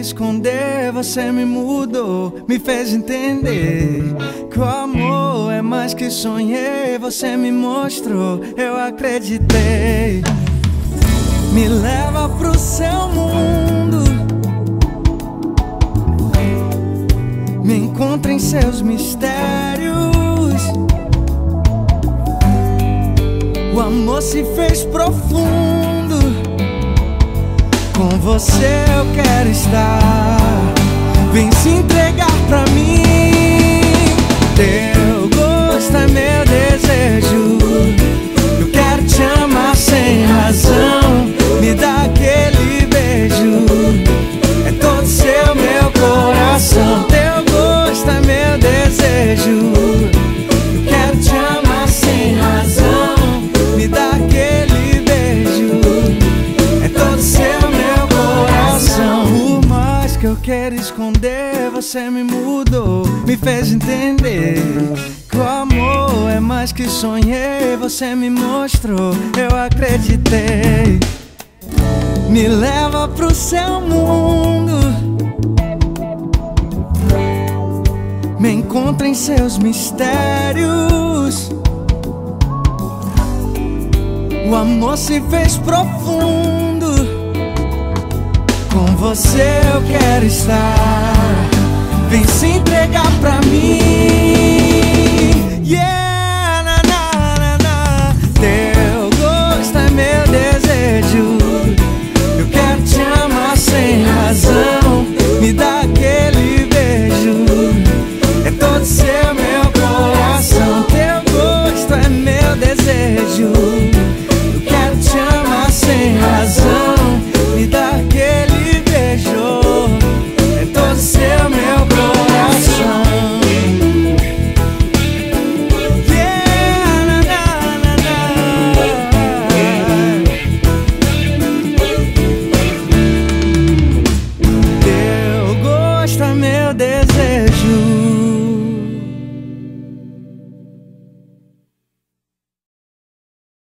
esconder, você me mudou, me fez entender que o amor é mais que sonhei. Você me mostrou, eu acreditei. Me leva pro seu mundo, me encontra em seus mistérios. O amor se fez profundo, com você eu quero estar. Vem se entregar pra mim. Teu gosto é meu desejo, eu quero te amar sem razão. Me dá aquele beijo, é todo seu meu coração. Teu gosto é meu desejo, eu quero te amar sem razão. Me dá aquele beijo, é todo seu meu coração. Por mais que eu queira esconder, você me mudou, me fez entender que o amor é mais que sonhei. Você me mostrou, eu acreditei. Me leva pro seu mundo, me encontra em seus mistérios. O amor se fez profundo, com você eu quero estar. Vem se entregar pra mim.